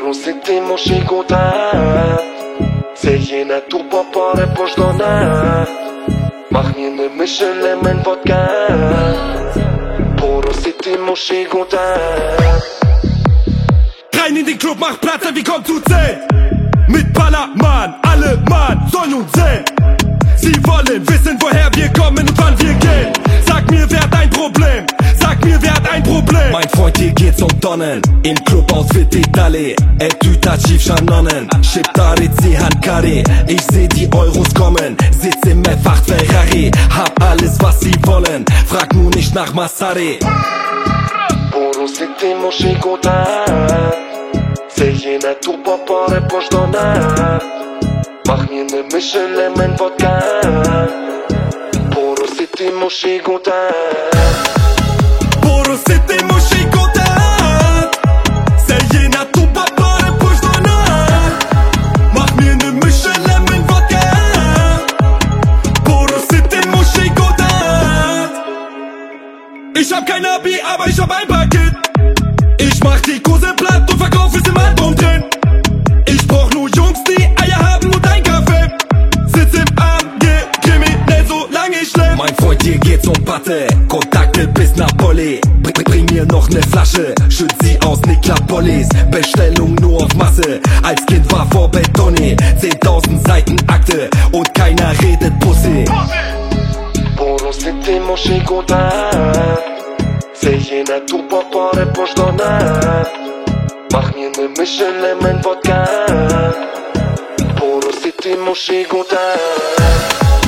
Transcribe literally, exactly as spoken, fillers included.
Poro c'était mon chicotat. C'est na tu popore poždona. Mach mir ne Mischele mein Wodka. Poro c'était mon chicotat. Rein in den Club, mach Platte, wie kommt zu zehn? Mit Ballermann, alle Mann sollen uns sehen. Sie wollen wissen, woher wir kommen und wann wir gehen. Sag mir, wer hat ein Problem? Sag mir, wer hat ein Problem? Mein Freund, hier geht's um Tonnen. Im Club aus Vititale. Et tüta Schiefschanonnen. Schiptare, Zihan Kare. Ich seh die Euros kommen. Sitz im F acht Ferrari. Hab alles, was sie wollen. Frag nur nicht nach Massare. Poro c'était mon chicotat. C'est na tu popore poždona. Mach mir ne Mischele mein Wodka. Poro c'était mon chicotat. Poro c'était mon chicotat. C'est na tu popore poždona. Mach mir ne Mischele mein Wodka. Poro c'était mon chicotat. Ich hab kein Abi, aber ich hab ein Paket. Ich mach die Kurse platt und verkauf es im Album drin. Ich brauch nur Jungs, die Eier haben und ein Kaffee. Sitz im A M G, kriminell solange ich leb. Mein Freund, hier geht's um Patte. Kontakte bis Napoli. Bring, bring mir noch ne Flasche. Schütt sie aus Niklapolis. Bestellung nur auf Masse. Als Kind war vor Betoni. zehntausend Seiten Akte und keiner redet Pussy. Poro c'était mon chicotat. C'est na tu popore poždona. Mach mir ne Mischele mein Wodka. Poro c'était mon chicotat.